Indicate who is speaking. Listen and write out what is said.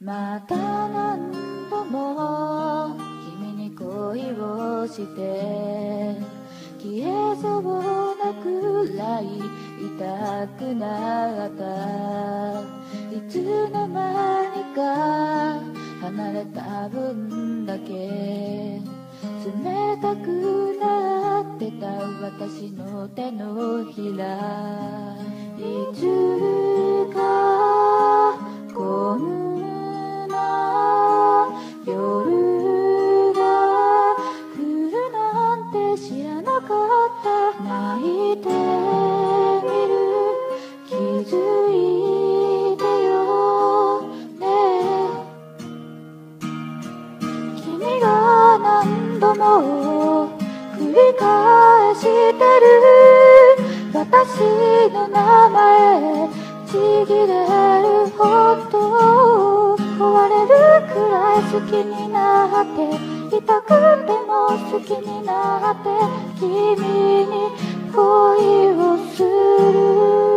Speaker 1: また何度も君に恋をして消えそうなくらい痛くなった。いつの間にか離れた分だけ冷たくなってた私の手のひら。いつかこんな夜が来るなんて知らなかった。泣いてみる気づいてよね。君が何度も繰り返してる私の名前ちぎれるほど壊れるくらい好きになって痛くても好きになって君に恋をする。